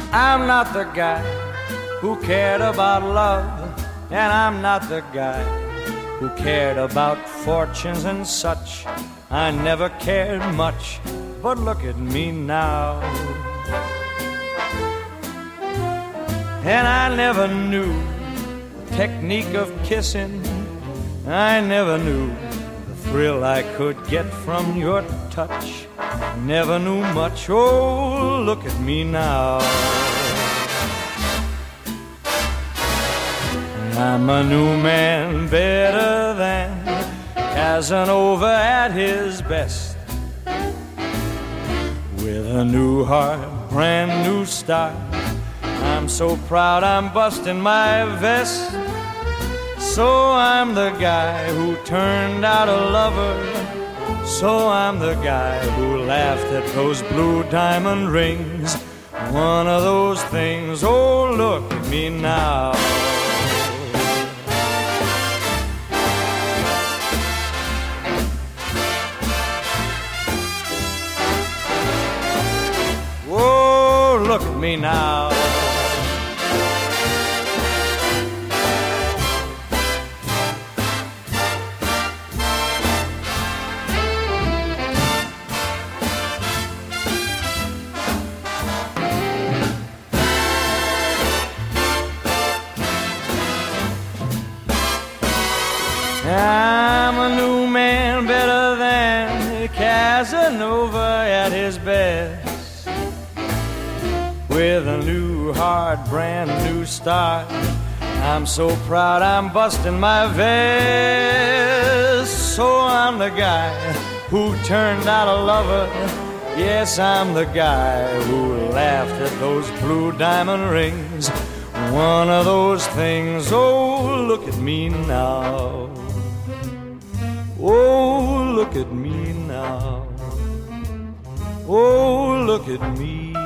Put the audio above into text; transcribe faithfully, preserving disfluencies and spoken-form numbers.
I'm not the guy who cared about love, and I'm not the guy who cared about fortunes and such. I never cared much, but look at me now. And I never knew the technique of kissing. I never knew the thrill I could get from your touch. Never knew much, oh, look at me now. I'm a new man, better than Casanova at his best, with a new heart, brand new style. I'm so proud I'm busting my vest. So I'm the guy who turned out a lover. So I'm the guy who laughed at those blue diamond rings. One of those things, oh, look at me now. Oh, look at me now. I'm a new man, better than Casanova at his best, with a new heart, brand new start. I'm so proud I'm busting my vest. So I'm the guy who turned out a lover. Yes, I'm the guy who laughed at those blue diamond rings. One of those things, oh, look at me now. Oh, look at me now. Oh, look at me.